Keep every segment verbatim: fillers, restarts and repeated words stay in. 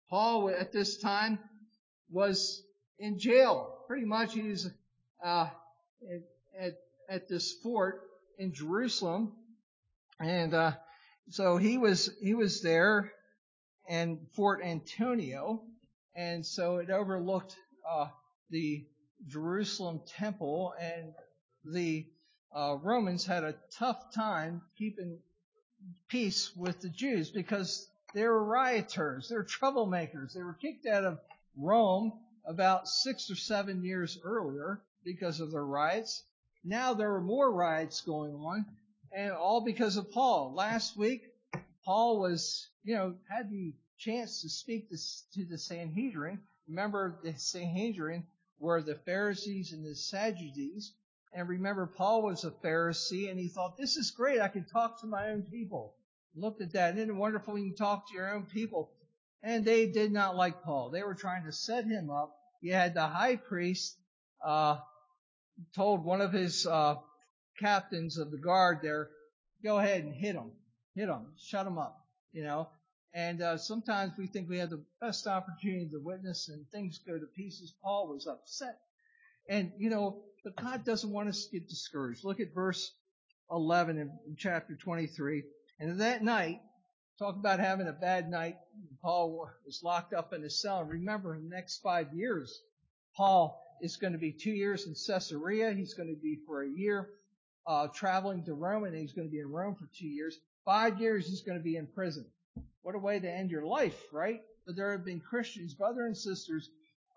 Paul at this time was in jail. Pretty much he was uh, at, at, at this fort in Jerusalem. And uh, so he was he was there in Fort Antonia. And so it overlooked uh, the Jerusalem temple, and the uh, Romans had a tough time keeping peace with the Jews because they were rioters, they were troublemakers. They were kicked out of Rome about six or seven years earlier because of their riots. Now there were more riots going on, and all because of Paul. Last week, Paul was, you know, had the chance to speak to the Sanhedrin. Remember, the Sanhedrin were the Pharisees and the Sadducees. And remember, Paul was a Pharisee, and he thought, this is great. I can talk to my own people. Looked at that. Isn't it wonderful when you talk to your own people? And they did not like Paul. They were trying to set him up. You had the high priest uh, told one of his uh, captains of the guard there, go ahead and hit him. Hit him. Shut him up. You know. And uh, sometimes we think we have the best opportunity to witness and things go to pieces. Paul was upset. And, you know, but God doesn't want us to get discouraged. Look at verse eleven in, in chapter twenty-three. And that night, talk about having a bad night. Paul was locked up in his cell. And remember, in the next five years, Paul is going to be two years in Caesarea. He's going to be for a year uh, traveling to Rome, and he's going to be in Rome for two years. Five years he's going to be in prison. What a way to end your life, right? But there have been Christians, brothers and sisters,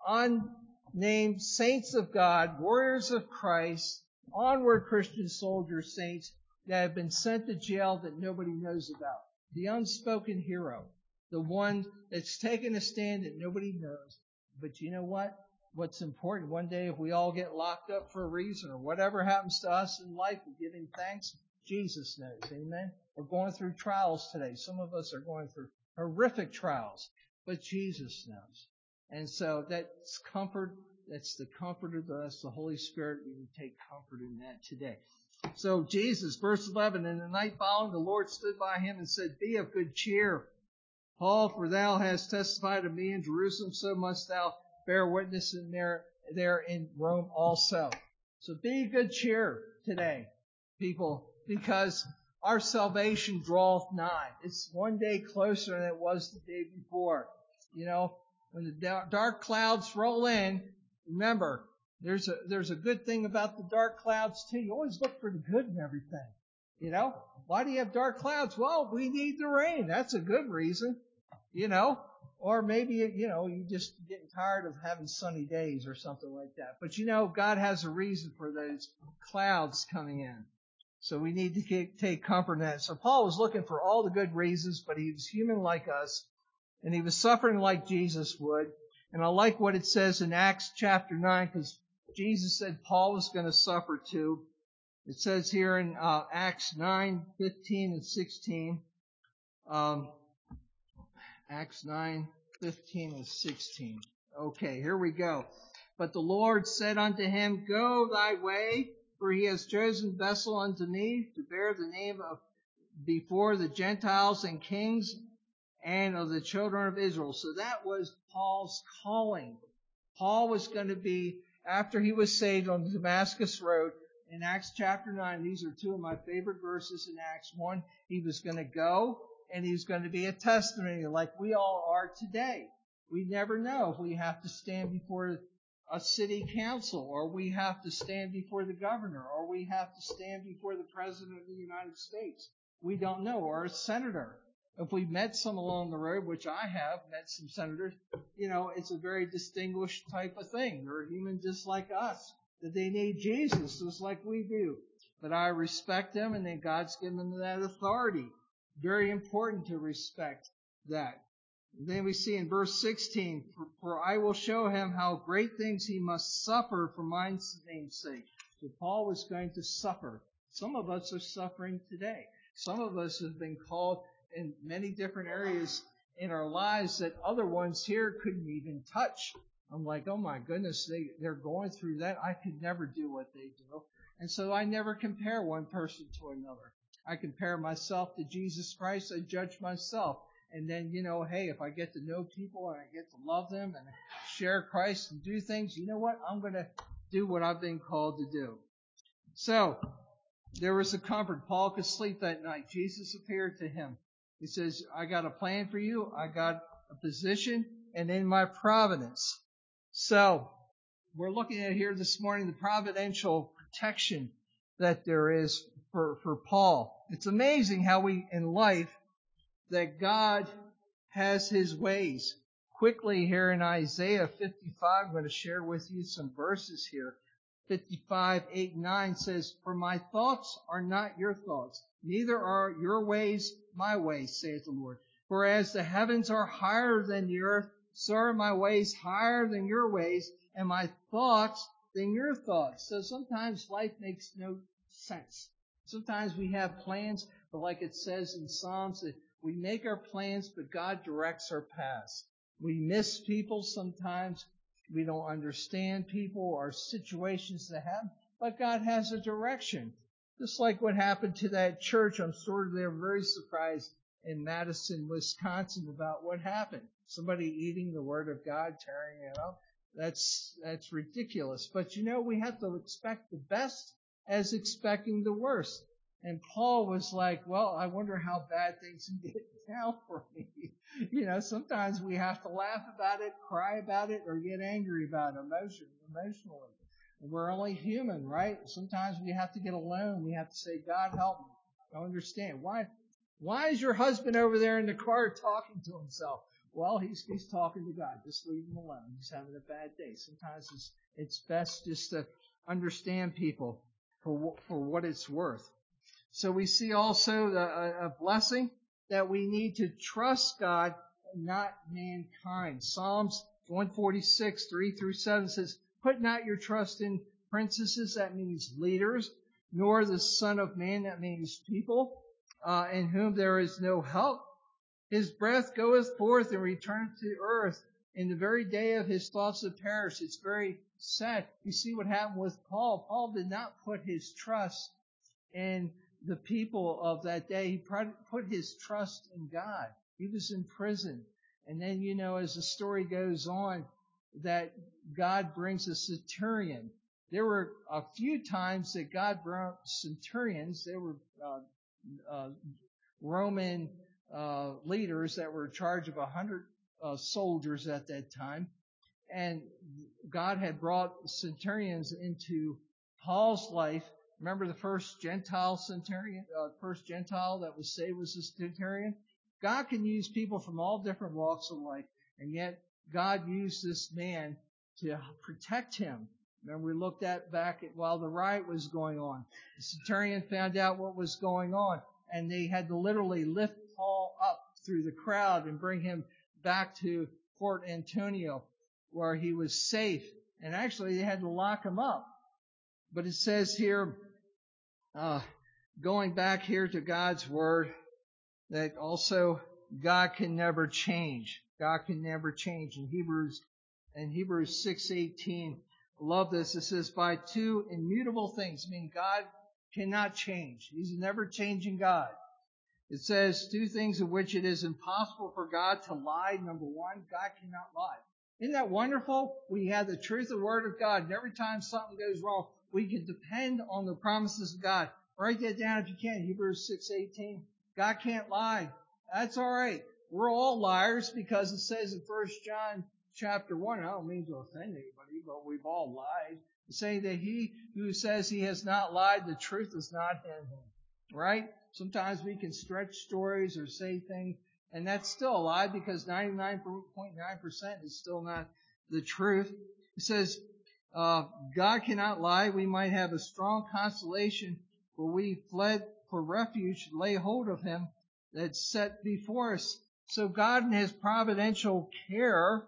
unnamed saints of God, warriors of Christ, onward Christian soldiers, saints, that have been sent to jail that nobody knows about. The unspoken hero. The one that's taken a stand that nobody knows. But you know what? What's important, one day if we all get locked up for a reason, or whatever happens to us in life, we're giving thanks, Jesus knows. Amen? We're going through trials today. Some of us are going through horrific trials, but Jesus knows. And so that's comfort. That's the comfort of us, the Holy Spirit. We can take comfort in that today. So Jesus, verse eleven, in the night following, the Lord stood by him and said, be of good cheer, Paul, for thou hast testified of me in Jerusalem, so must thou bear witness in there, there in Rome also. So be of good cheer today, people, because our salvation draweth nigh. It's one day closer than it was the day before. You know, when the dark clouds roll in, remember, there's a there's a good thing about the dark clouds too. You always look for the good in everything. You know, why do you have dark clouds? Well, we need the rain. That's a good reason. You know, or maybe, you know, you just getting tired of having sunny days or something like that. But you know, God has a reason for those clouds coming in. So we need to get, take comfort in that. So Paul was looking for all the good reasons, but he was human like us, and he was suffering like Jesus would. And I like what it says in Acts chapter nine, because Jesus said Paul was going to suffer too. It says here in uh, Acts nine, fifteen and sixteen. Um, Acts nine, fifteen and sixteen. Okay, here we go. But the Lord said unto him, go thy way, for he has chosen vessel unto me to bear the name of before the Gentiles and kings and of the children of Israel. So that was Paul's calling. Paul was going to be, after he was saved on the Damascus Road, in Acts chapter nine, these are two of my favorite verses in Acts. One, he was going to go, and he's going to be a testimony like we all are today. We never know if we have to stand before a city council, or we have to stand before the governor, or we have to stand before the president of the United States. We don't know, or a senator. If we met some along the road, which I have met some senators, you know, it's a very distinguished type of thing. They're human just like us, that they need Jesus just like we do. But I respect them, and then God's given them that authority. Very important to respect that. And then we see in verse sixteen, for, for I will show him how great things he must suffer for my name's sake. So Paul was going to suffer. Some of us are suffering today. Some of us have been called in many different areas in our lives that other ones here couldn't even touch. I'm like, oh my goodness, they, they're going through that. I could never do what they do. And so I never compare one person to another. I compare myself to Jesus Christ. I judge myself. And then, you know, hey, if I get to know people and I get to love them and share Christ and do things, you know what? I'm going to do what I've been called to do. So, there was a comfort. Paul could sleep that night. Jesus appeared to him. He says, I got a plan for you. I got a position and in my providence. So, we're looking at here this morning the providential protection that there is for, for Paul. It's amazing how we, in life, that God has His ways. Quickly here in Isaiah fifty-five, I'm going to share with you some verses here. fifty-five, eight, nine says, For my thoughts are not your thoughts, neither are your ways my ways, saith the Lord. For as the heavens are higher than the earth, so are my ways higher than your ways, and my thoughts than your thoughts. So sometimes life makes no sense. Sometimes we have plans, but like it says in Psalms, that we make our plans, but God directs our paths. We miss people sometimes. We don't understand people or situations that happen, but God has a direction. Just like what happened to that church. I'm sure they're very surprised in Madison, Wisconsin about what happened. Somebody eating the Word of God, tearing it up. That's, that's ridiculous. But you know, we have to expect the best as expecting the worst. And Paul was like, well, I wonder how bad things can get now for me. You know, sometimes we have to laugh about it, cry about it, or get angry about it emotion, emotionally. We're only human, right? Sometimes we have to get alone. We have to say, God, help me. I don't understand. Why, why is your husband over there in the car talking to himself? Well, he's, he's talking to God. Just leave him alone. He's having a bad day. Sometimes it's, it's best just to understand people for, for what it's worth. So we see also a, a blessing that we need to trust God and not mankind. Psalms one forty-six, three through seven says, Put not your trust in princesses, that means leaders, nor the Son of Man, that means people, uh, in whom there is no help. His breath goeth forth and returneth to earth. In the very day of his thoughts of perish. It's very sad. You see what happened with Paul. Paul did not put his trust in the people of that day. He put his trust in God. He was in prison. And then, you know, as the story goes on, that God brings a centurion. There were a few times that God brought centurions. They were uh, uh, Roman uh, leaders that were in charge of a hundred uh, soldiers at that time. And God had brought centurions into Paul's life. Remember the first Gentile centurion, uh, first Gentile that was saved was a centurion? God can use people from all different walks of life, and yet God used this man to protect him. Remember we looked at back at while the riot was going on. The centurion found out what was going on, and they had to literally lift Paul up through the crowd and bring him back to Fort Antonio, where he was safe. And actually they had to lock him up. But it says here, uh, going back here to God's Word, that also God can never change. God can never change. In Hebrews, in Hebrews six eighteen, love this. It says, by two immutable things. I mean, God cannot change. He's a never changing God. It says two things of which it is impossible for God to lie. Number one, God cannot lie. Isn't that wonderful? We have the truth of the Word of God, and every time something goes wrong, we can depend on the promises of God. Write that down if you can. Hebrews six eighteen. God can't lie. That's all right. We're all liars because it says in First John chapter one, I don't mean to offend anybody, but we've all lied. Saying that he who says he has not lied, the truth is not in him. Right? Sometimes we can stretch stories or say things, and that's still a lie because ninety-nine point nine percent is still not the truth. It says, uh, God cannot lie. We might have a strong consolation, for we fled for refuge, lay hold of him that's set before us. So God in his providential care,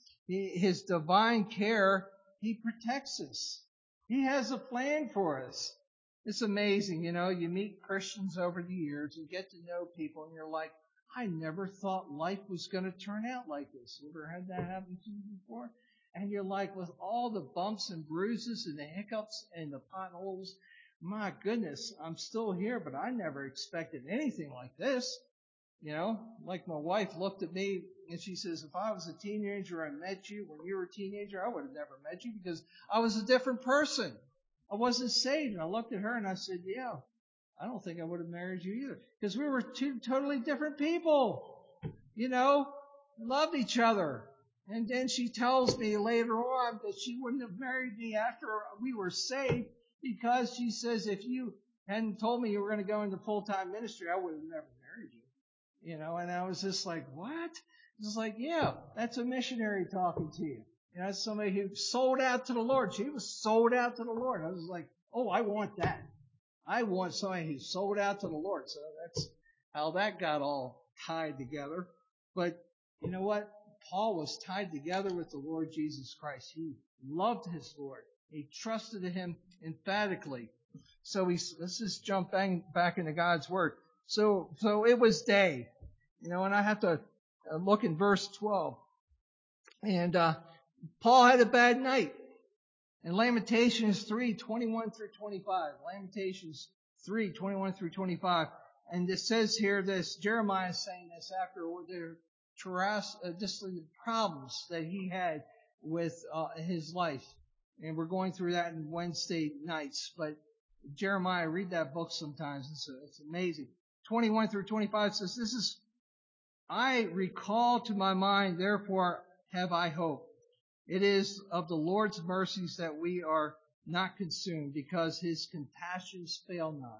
his divine care, he protects us. He has a plan for us. It's amazing, you know, you meet Christians over the years and get to know people and you're like, I never thought life was going to turn out like this. You ever had that happen to you before? And you're like, with all the bumps and bruises and the hiccups and the potholes, my goodness, I'm still here, but I never expected anything like this. You know, like my wife looked at me and she says, if I was a teenager and met you when you were a teenager, I would have never met you because I was a different person. I wasn't saved. And I looked at her and I said, yeah, I don't think I would have married you either because we were two totally different people. You know, loved each other. And then she tells me later on that she wouldn't have married me after we were saved because she says, if you hadn't told me you were going to go into full-time ministry, I would have never married you. You know, and I was just like, what? It's like, yeah, that's a missionary talking to you. You know, that's somebody who sold out to the Lord. She was sold out to the Lord. I was like, oh, I want that. I want somebody who sold out to the Lord. So that's how that got all tied together. But you know what? Paul was tied together with the Lord Jesus Christ. He loved his Lord. He trusted him emphatically. So we, let's just jump bang, back into God's Word. So, so it was day, you know, and I have to look in verse twelve. And, uh, Paul had a bad night. In Lamentations three, twenty-one through twenty-five. Lamentations three, twenty-one through twenty-five. And it says here this, Jeremiah is saying this after the terras, uh, just the problems that he had with, uh, his life. And we're going through that in Wednesday nights. But Jeremiah, read that book sometimes. It's, it's amazing. twenty-one through twenty-five says, this is, I recall to my mind, therefore have I hope. It is of the Lord's mercies that we are not consumed, because his compassions fail not.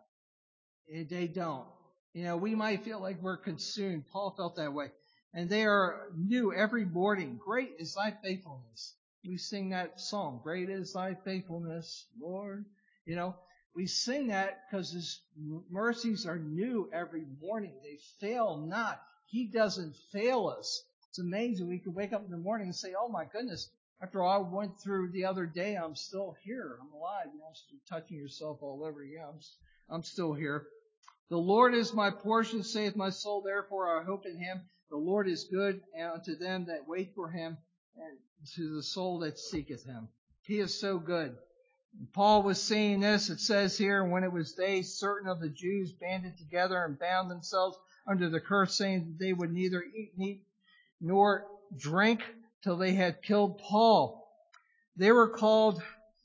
And they don't. You know, we might feel like we're consumed. Paul felt that way. And they are new every morning. Great is thy faithfulness. We sing that song. Great is thy faithfulness, Lord. You know, we sing that because his mercies are new every morning. They fail not. He doesn't fail us. It's amazing. We can wake up in the morning and say, oh my goodness, after all I went through the other day, I'm still here. I'm alive. You know, still touching yourself all over. Yeah, I'm, I'm still here. The Lord is my portion, saith my soul. Therefore I hope in him. The Lord is good unto them that wait for him, and to the soul that seeketh him. He is so good. Paul was saying this. It says here, when it was day, certain of the Jews banded together and bound themselves under the curse, saying that they would neither eat meat nor drink till they had killed Paul. They were called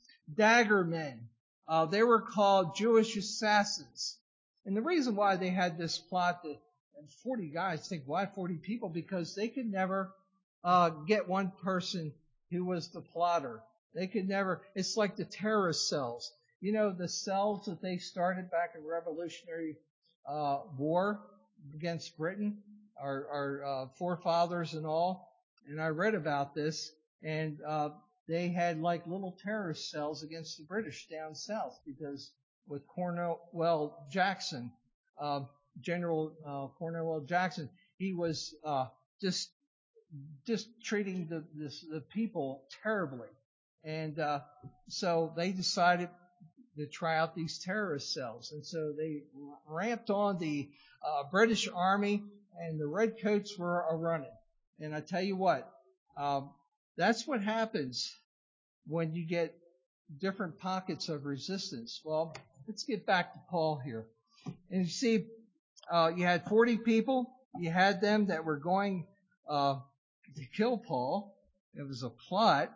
dagger men. Uh, they were called Jewish assassins. And the reason why they had this plot, that forty guys, think, why forty people? Because they could never uh, get one person who was the plotter. They could never, it's like the terrorist cells. You know, the cells that they started back in Revolutionary uh, War against Britain, our, our uh, forefathers and all. And I read about this, and uh, they had like little terrorist cells against the British down south, because with Cornwell Jackson, uh, General uh, Cornwell Jackson, he was uh, just just treating the, the the people terribly, and uh, so they decided to try out these terrorist cells, and so they ramped on the uh, British Army, and the redcoats were a running. And I tell you what, um, that's what happens when you get different pockets of resistance. Well, let's get back to Paul here. And you see, uh, you had forty people. You had them that were going uh, to kill Paul. It was a plot,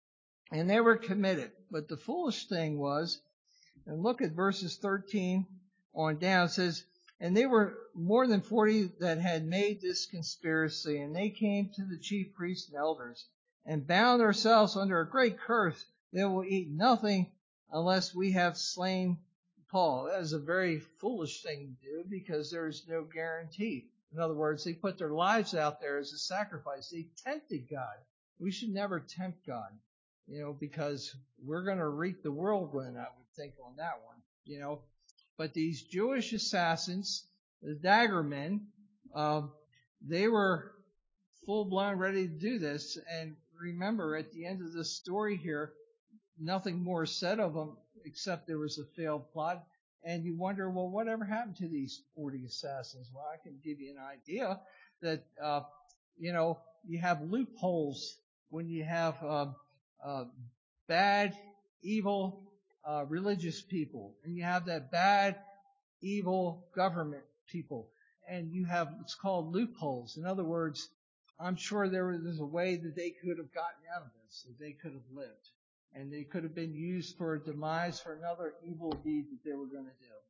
and they were committed. But the foolish thing was, and look at verses thirteen on down, it says, and they were more than forty that had made this conspiracy, and they came to the chief priests and elders, and bound ourselves under a great curse. They will eat nothing unless we have slain Paul. That is a very foolish thing to do, because there is no guarantee. In other words, they put their lives out there as a sacrifice. They tempted God. We should never tempt God, you know, because we're going to reap the whirlwind, I would think, on that one, you know. But these Jewish assassins, the dagger men, uh, they were full-blown ready to do this. And remember, at the end of the story here, nothing more said of them except there was a failed plot. And you wonder, well, whatever happened to these forty assassins? Well, I can give you an idea that, uh, you know, you have loopholes when you have uh, uh, bad, evil uh, religious people, and you have that bad, evil government people. and you have what's called loopholes. In other words, I'm sure there was a way that they could have gotten out of this, that they could have lived. And they could have been used for a demise for another evil deed that they were going to do.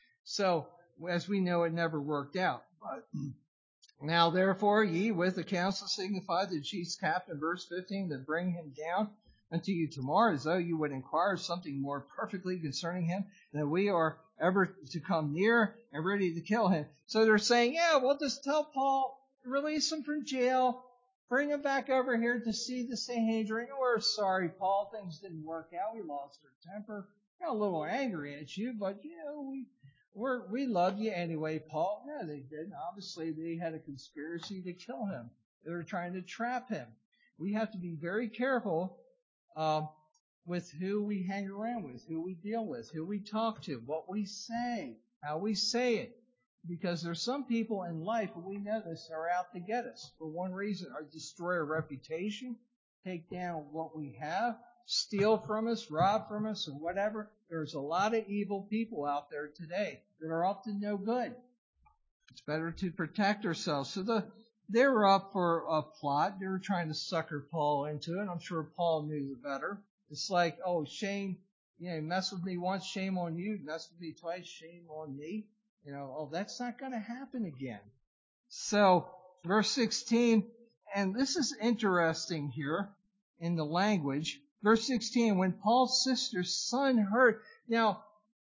So, as we know, it never worked out. But now, therefore, ye with the counsel signify the chief's captain, verse fifteen, that bring him down unto you tomorrow, as though you would inquire something more perfectly concerning him, that we are ever to come near and ready to kill him. So they're saying, yeah, we'll just tell Paul, release him from jail, bring him back over here to see the Sanhedrin. We're sorry, Paul, things didn't work out. We lost our temper. Got a little angry at you, but, you know, we we're, we love you anyway, Paul. No, they didn't. Obviously, they had a conspiracy to kill him. They were trying to trap him. We have to be very careful um, with who we hang around with, who we deal with, who we talk to, what we say, how we say it. Because there's some people in life, we know this, are out to get us for one reason, or destroy our reputation, take down what we have, steal from us, rob from us, or whatever. There's a lot of evil people out there today that are up to no good. It's better to protect ourselves. So the, they were up for a plot. They were trying to sucker Paul into it. I'm sure Paul knew better. It's like, oh, shame, you know, mess with me once, shame on you. Mess with me twice, shame on me. You know, oh, that's not going to happen again. So, verse sixteen, and this is interesting here in the language. Verse sixteen, when Paul's sister's son heard. Now,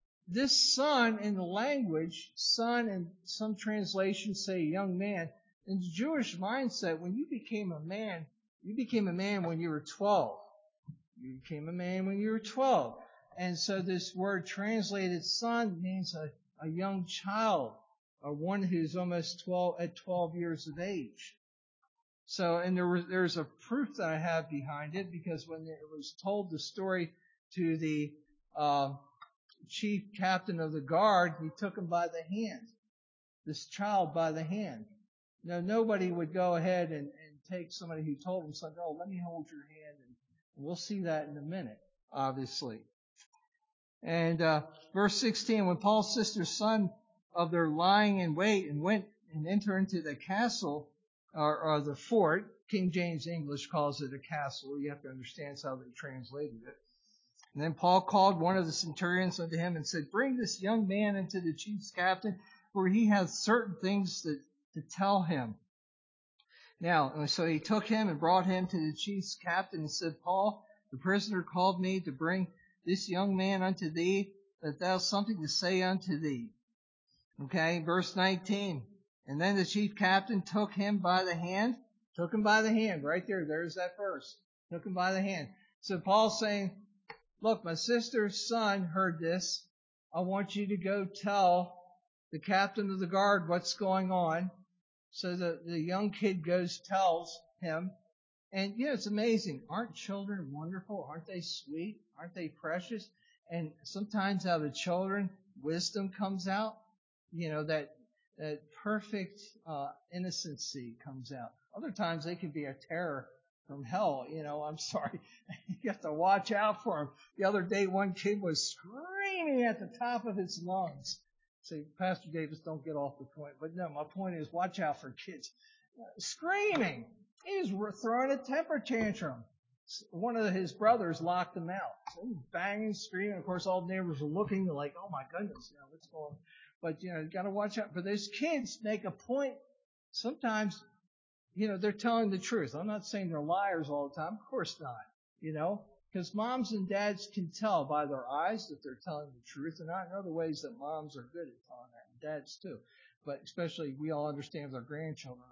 this son in the language, son in some translations say young man. In the Jewish mindset, when you became a man, you became a man when you were twelve. You became a man when you were twelve. And so this word translated son means a a young child, or one who's almost twelve at twelve years of age. So, and there was, there's a proof that I have behind it, because when it was told the story to the uh, chief captain of the guard, he took him by the hand, this child by the hand. Now, nobody would go ahead and, and take somebody who told him something, oh, let me hold your hand, and we'll see that in a minute, obviously. And uh, verse sixteen, when Paul's sister's son of their lying in wait and went and entered into the castle, or, or the fort, King James English calls it a castle. You have to understand how they translated it. And then Paul called one of the centurions unto him and said, bring this young man into the chief's captain, for he hath certain things to, to tell him. Now, so he took him and brought him to the chief's captain and said, Paul, the prisoner called me to bring this young man unto thee, that thou hast something to say unto thee. Okay, verse nineteen. And then the chief captain took him by the hand. Took him by the hand, right there. There's that verse. Took him by the hand. So Paul's saying, look, my sister's son heard this. I want you to go tell the captain of the guard what's going on. So the, the young kid goes, tells him. And, you know, it's amazing. Aren't children wonderful? Aren't they sweet? Aren't they precious? And sometimes out of children, wisdom comes out. You know, that that perfect uh, innocency comes out. Other times they can be a terror from hell. You know, I'm sorry. You have to watch out for them. The other day, one kid was screaming at the top of his lungs. See, Pastor Davis, don't get off the point. But no, my point is, watch out for kids. Screaming. He was throwing a temper tantrum. One of his brothers locked him out. So he was banging, screaming. Of course, all the neighbors were looking like, oh my goodness, you know, what's going on? But, you know, you got to watch out for those kids. Make a point. Sometimes, you know, they're telling the truth. I'm not saying they're liars all the time. Of course not. You know, because moms and dads can tell by their eyes that they're telling the truth. And I know the ways that moms are good at telling that, and dads too. But especially we all understand with our grandchildren.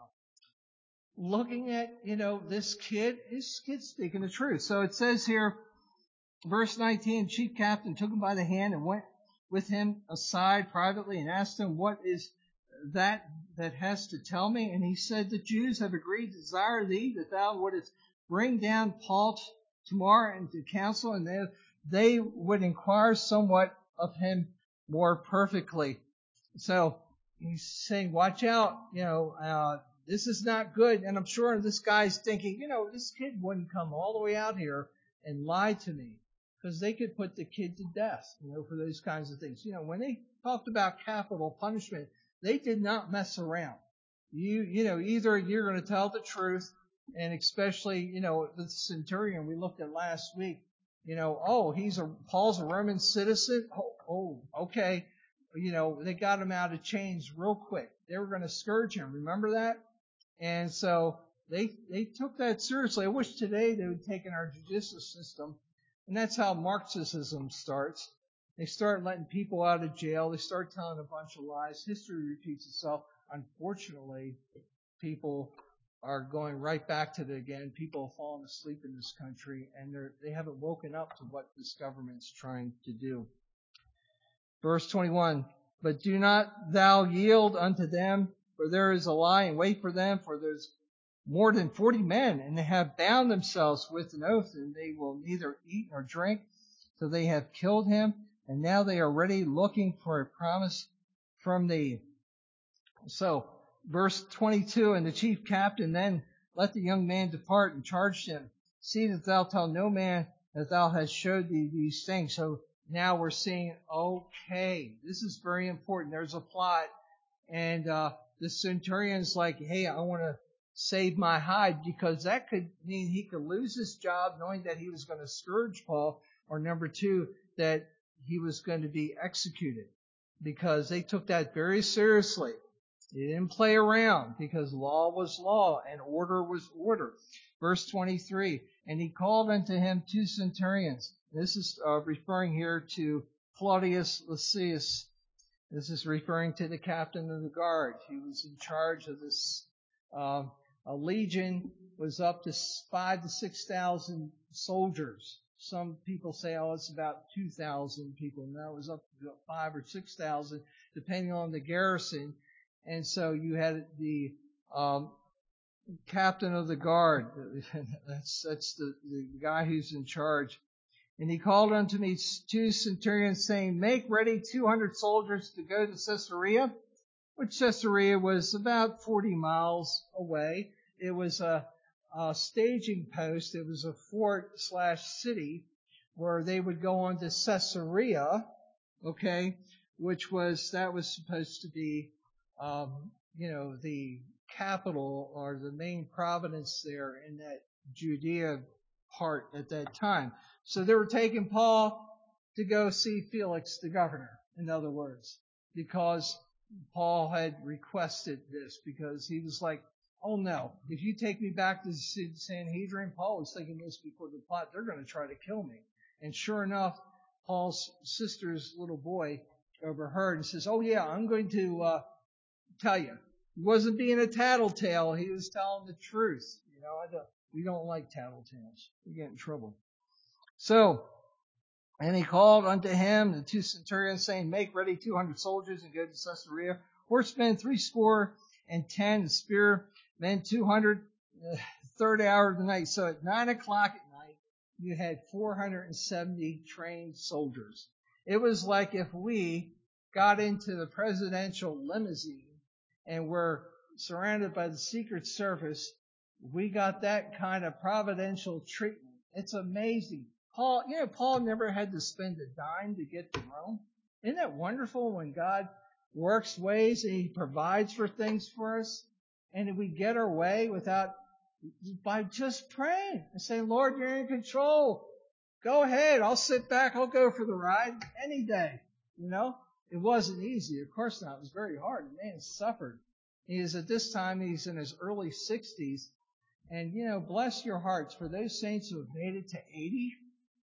Looking at, you know, this kid, this kid's speaking the truth. So it says here, verse nineteen, chief captain took him by the hand and went with him aside privately and asked him, what is that that has to tell me? And he said, the Jews have agreed to desire thee that thou wouldest bring down Paul t- tomorrow into council, and they, they would inquire somewhat of him more perfectly. So he's saying, watch out, you know, uh, this is not good. And I'm sure this guy's thinking, you know, this kid wouldn't come all the way out here and lie to me, because they could put the kid to death, you know, for those kinds of things. You know, when they talked about capital punishment, They did not mess around. You, you know, either you're going to tell the truth, and especially, you know, the centurion we looked at last week, you know, oh, he's a, Paul's a Roman citizen. Oh, oh, okay. You know, they got him out of chains real quick. They were going to scourge him. Remember that? And so they, they took that seriously. I wish today they would take in our judicial system. And that's how Marxism starts. They start letting people out of jail. They start telling a bunch of lies. History repeats itself. Unfortunately, people are going right back to it again. People have fallen asleep in this country, and they're, they haven't woken up to what this government's trying to do. Verse twenty-one, but do not thou yield unto them, for there is a lie in wait for them, for there's more than forty men, and they have bound themselves with an oath, and they will neither eat nor drink, so they have killed him, and now they are ready looking for a promise from thee. So, verse twenty-two, and the chief captain then let the young man depart and charged him, see that thou tell no man that thou hast showed thee these things. So now we're seeing, okay, this is very important. There's a plot, and uh, the centurion's like, hey, I want to save my hide, because that could mean he could lose his job knowing that he was going to scourge Paul, or number two, that he was going to be executed, because they took that very seriously. They didn't play around, because law was law and order was order. Verse twenty-three, and he called unto him two centurions. This is uh, referring here to Claudius Lysias. This is referring to the captain of the guard. He was in charge of this. Uh, a legion was up to five to six thousand soldiers. Some people say, oh, it's about two thousand people. No, it was up to five or six thousand, depending on the garrison. And so you had the um, captain of the guard. That's that's the, the guy who's in charge. And he called unto me two centurions, saying, make ready two hundred soldiers to go to Caesarea, which Caesarea was about forty miles away. It was a, a staging post. It was a fort slash city where they would go on to Caesarea, okay, which was, that was supposed to be, um, you know, the capital or the main province there in that Judea part at that time. So they were taking Paul to go see Felix the governor, in other words, because Paul had requested this, because he was like, oh no, if you take me back to the Sanhedrin, Paul was thinking this before the plot, they're going to try to kill me. And sure enough, Paul's sister's little boy overheard and says, oh yeah, I'm going to uh, tell you. He wasn't being a tattletale, he was telling the truth. You know, I don't, we don't like tattletales. We get in trouble. So, and he called unto him the two centurions, saying, make ready two hundred soldiers and go to Caesarea. Horsemen three score and ten, spear men two hundred, uh, third hour of the night. So at nine o'clock at night, you had four hundred seventy trained soldiers. It was like if we got into the presidential limousine and were surrounded by the Secret Service. We got that kind of providential treatment. It's amazing. Paul, you know, Paul never had to spend a dime to get to Rome. Isn't that wonderful when God works ways and He provides for things for us? And we get our way without, by just praying and saying, Lord, you're in control. Go ahead. I'll sit back. I'll go for the ride any day. You know, it wasn't easy. Of course not. It was very hard. The man suffered. He is at this time, he's in his early sixties. And, you know, bless your hearts for those saints who have made it to eighty.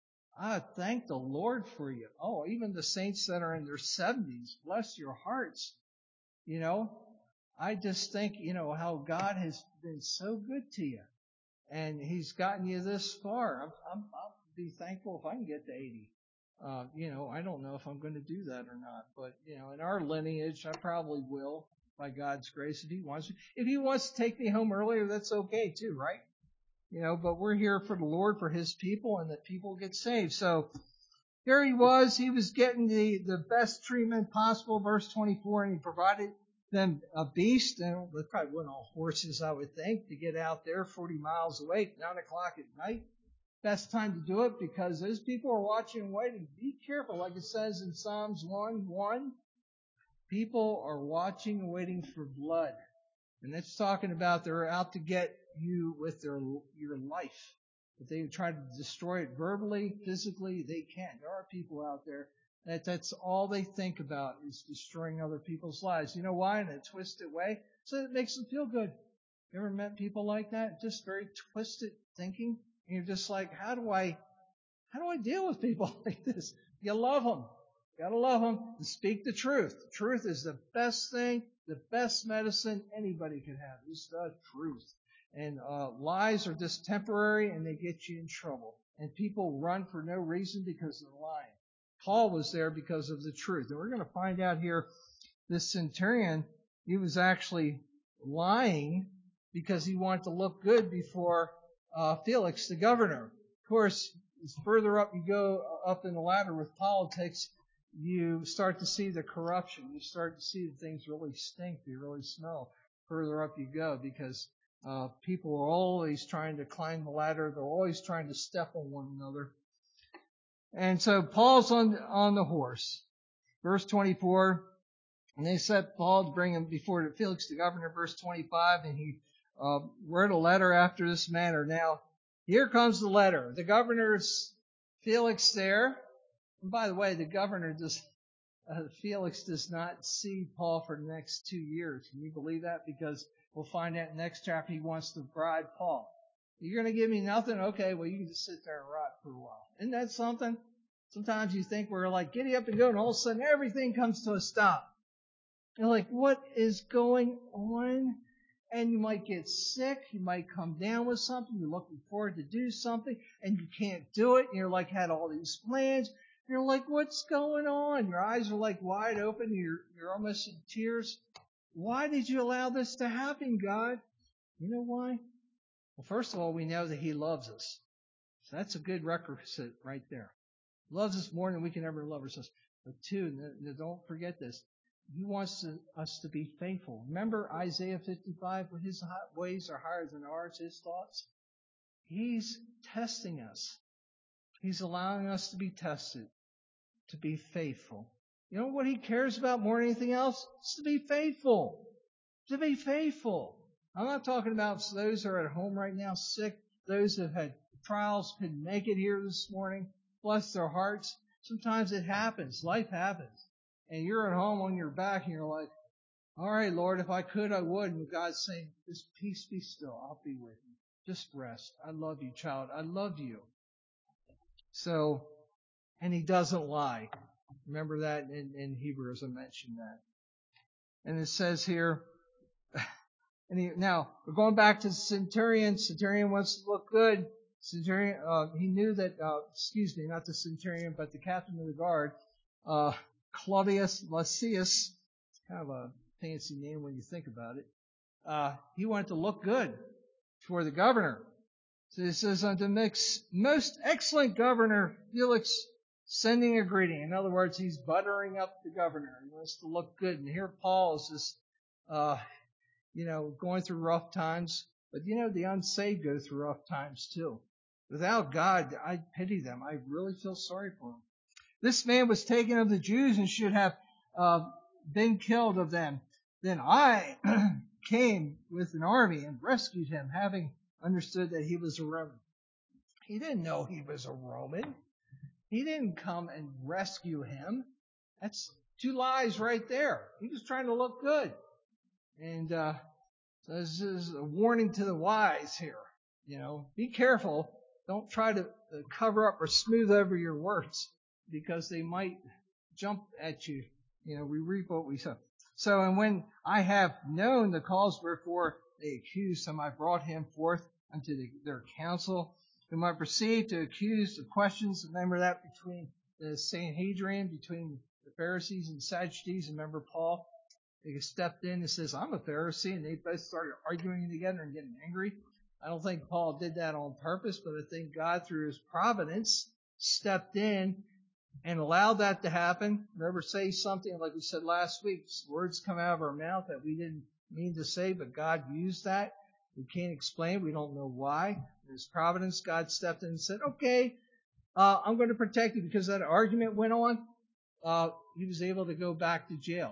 I thank the Lord for you. Oh, even the saints that are in their seventies, bless your hearts. You know, I just think, you know, how God has been so good to you. And He's gotten you this far. I'm, I'm, I'll be thankful if I can get to eighty. Uh, you know, I don't know if I'm going to do that or not. But, you know, in our lineage, I probably will, by God's grace, if He wants to. If He wants to take me home earlier, that's okay too, right? You know, but we're here for the Lord, for His people, and that people get saved. So here he was. He was getting the, the best treatment possible. Verse twenty-four, and he provided them a beast. And they probably weren't all horses, I would think, to get out there forty miles away, nine o'clock at night. Best time to do it, because those people are watching and waiting. Be careful, like it says in Psalms one one. People are watching and waiting for blood. And that's talking about they're out to get you with their your life. If they try to destroy it verbally, physically, they can't. There are people out there that that's all they think about is destroying other people's lives. You know why? In a twisted way? So it makes them feel good. You ever met people like that? Just very twisted thinking. And you're just like, how do I, how do I deal with people like this? You love them. You gotta love them and speak the truth. Truth is the best thing, the best medicine anybody can have. Is the truth. And uh, lies are just temporary and they get you in trouble. And people run for no reason because they're lying. Paul was there because of the truth. And we're going to find out here, this centurion, he was actually lying because he wanted to look good before uh, Felix, the governor. Of course, as further up you go up in the ladder with politics, you start to see the corruption. You start to see that things really stink. They really smell further up you go because uh, people are always trying to climb the ladder. They're always trying to step on one another. And so Paul's on, on the horse. Verse twenty-four, and they set Paul to bring him before Felix the governor. Verse twenty-five, and he uh, wrote a letter after this manner. Now, here comes the letter. The governor's Felix there. And by the way, the governor does, uh, Felix does not see Paul for the next two years. Can you believe that? Because we'll find out in the next chapter he wants to bribe Paul. You're going to give me nothing? Okay, well, you can just sit there and rot for a while. Isn't that something? Sometimes you think we're like, giddy up and go, and all of a sudden everything comes to a stop. You're like, what is going on? And you might get sick. You might come down with something. You're looking forward to do something, and you can't do it. And you're like, had all these plans. You're like, what's going on? Your eyes are like wide open. You're, you're almost in tears. Why did you allow this to happen, God? You know why? Well, first of all, we know that He loves us. So that's a good requisite right there. He loves us more than we can ever love ourselves. But two, don't forget this. He wants to, us to be faithful. Remember Isaiah fifty-five, where His ways are higher than ours, His thoughts? He's testing us. He's allowing us to be tested, to be faithful. You know what He cares about more than anything else? It's to be faithful. To be faithful. I'm not talking about those who are at home right now sick, those that have had trials, couldn't make it here this morning. Bless their hearts. Sometimes it happens. Life happens. And you're at home on your back and you're like, all right, Lord, if I could, I would. And God's saying, just peace, be still. I'll be with you. Just rest. I love you, child. I love you. So, and He doesn't lie. Remember that in, in Hebrews, I mentioned that. And it says here, and he, now, we're going back to the centurion. Centurion wants to look good. Centurion, uh, he knew that, uh, excuse me, not the centurion, but the captain of the guard, uh, Claudius Lysias, it's kind of a fancy name when you think about it. Uh, he wanted to look good for the governor. So it says, unto mix, most excellent governor, Felix, sending a greeting. In other words, he's buttering up the governor. He wants to look good. And here Paul is just, uh, you know, going through rough times. But you know, the unsaved go through rough times too. Without God, I pity them. I really feel sorry for them. This man was taken of the Jews and should have uh, been killed of them. Then I came with an army and rescued him, having understood that he was a Roman. He didn't know he was a Roman. He didn't come and rescue him. That's two lies right there. He was trying to look good. And uh, so this is a warning to the wise here. You know, be careful. Don't try to cover up or smooth over your words, because they might jump at you. You know, we reap what we sow. So, and when I have known the cause wherefore they accused him, I brought him forth unto the, their council, whom I proceed to accuse of questions. Remember that between the Sanhedrin, between the Pharisees and Sadducees. Remember Paul? They stepped in and says, I'm a Pharisee, and they both started arguing together and getting angry. I don't think Paul did that on purpose, but I think God, through His providence, stepped in and allowed that to happen. Never say something, like we said last week, words come out of our mouth that we didn't mean to say, but God used that. We can't explain. We don't know why. In His providence, God stepped in and said, okay, uh, I'm going to protect you, because that argument went on. Uh, he was able to go back to jail.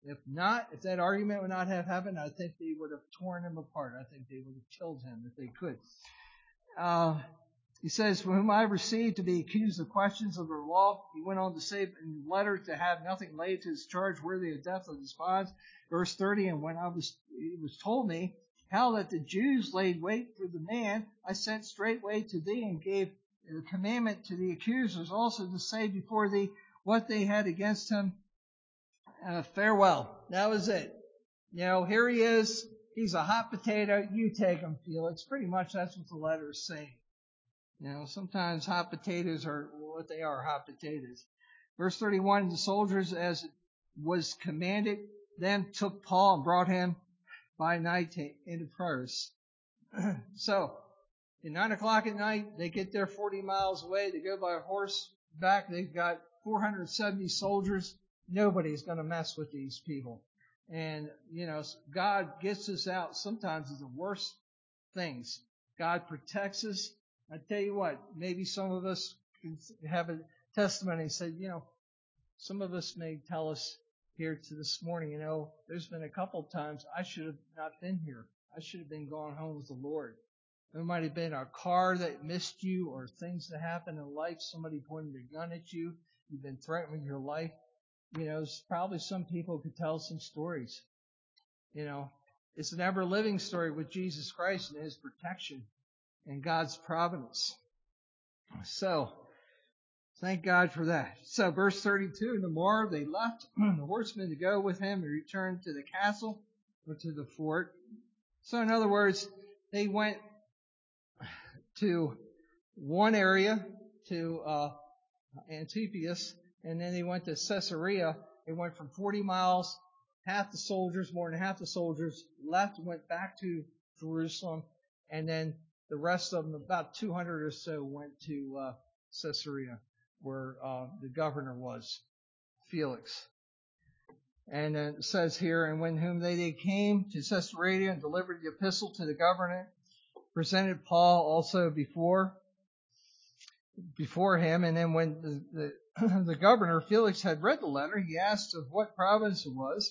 If not, if that argument would not have happened, I think they would have torn him apart. I think they would have killed him if they could. Uh, he says, "For whom I received to be accused of questions of the law," he went on to say in the letter, "to have nothing laid to his charge worthy of death or despise." Verse thirty, "And when I was, it was told me how that the Jews laid wait for the man, I sent straightway to thee and gave a commandment to the accusers also to say before thee what they had against him. Uh, farewell." That was it. You know, here he is. He's a hot potato. You take him, Felix. Pretty much that's what the letter is saying. You know, sometimes hot potatoes are what they are, hot potatoes. Verse thirty-one, "The soldiers, as was commanded them, took Paul and brought him by night into Paris." So, at nine o'clock at night, they get there forty miles away. They go by horseback. They've got four hundred seventy soldiers. Nobody's going to mess with these people. And, you know, God gets us out sometimes of the worst things. God protects us. I tell you what, maybe some of us can have a testimony and say, you know, some of us may tell us here to this morning, you know, there's been a couple of times I should have not been here. I should have been going home with the Lord. There might have been a car that missed you or things that happen in life. Somebody pointed a gun at you. You've been threatened with your life. You know, there's probably some people could tell some stories. You know, it's an ever-living story with Jesus Christ and His protection and God's providence. So, thank God for that. So, verse thirty-two, "In the morrow they left the horsemen to go with him and returned to the castle or to the fort." So, in other words, they went to one area, to uh, Antiochus, and then they went to Caesarea. They went from forty miles. Half the soldiers, more than half the soldiers, left and went back to Jerusalem. And then the rest of them, about two hundred or so, went to uh, Caesarea, where uh, the governor was, Felix. And then it says here, "And when whom they, they came to Caesarea and delivered the epistle to the governor, presented Paul also before before him. And then when the, the, the governor, Felix, had read the letter, he asked of what province it was.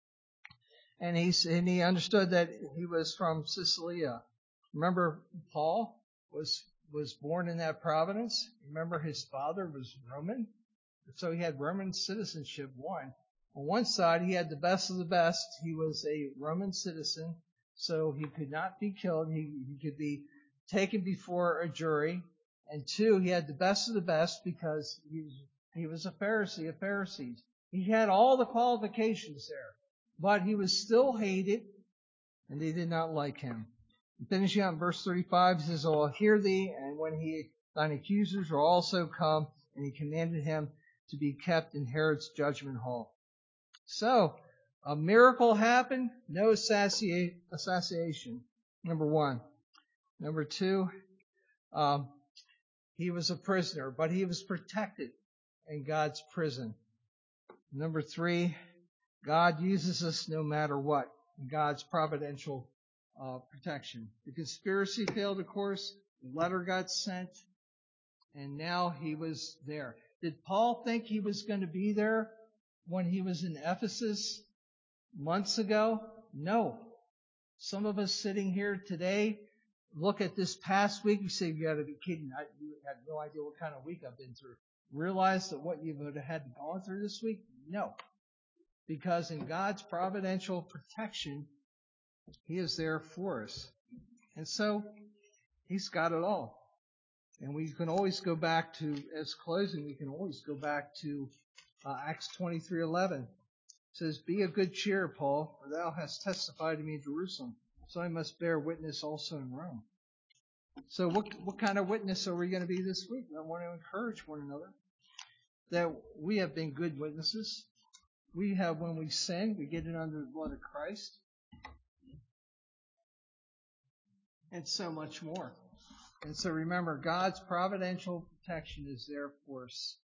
And he, and he understood that he was from Cilicia." Remember, Paul was was born in that province. Remember, his father was Roman. So he had Roman citizenship, one. On one side, he had the best of the best. He was a Roman citizen, so he could not be killed. He, he could be taken before a jury. And two, he had the best of the best because he was, he was a Pharisee of Pharisees. He had all the qualifications there. But he was still hated, and they did not like him. And finishing out in verse thirty-five, he says, "I'll hear thee, and when he thine accusers are also come," and he commanded him to be kept in Herod's judgment hall. So, a miracle happened, no assassination, number one. Number two, um, he was a prisoner, but he was protected in God's prison. Number three, God uses us no matter what, God's providential uh, protection. The conspiracy failed, of course. The letter got sent, and now he was there. Did Paul think he was going to be there when he was in Ephesus months ago? No. Some of us sitting here today look at this past week, you say, "You got to be kidding. I you had no idea what kind of week I've been through." Realize that what you would have had gone through this week? No. Because in God's providential protection, He is there for us. And so, He's got it all. And we can always go back to, as closing, we can always go back to uh, Acts twenty-three eleven. It says, "Be of good cheer, Paul, for thou hast testified to me in Jerusalem, so I must bear witness also in Rome." So what, what kind of witness are we going to be this week? I want to encourage one another that we have been good witnesses. We have, when we sin, we get it under the blood of Christ. And so much more. And so remember, God's providential protection is there for us.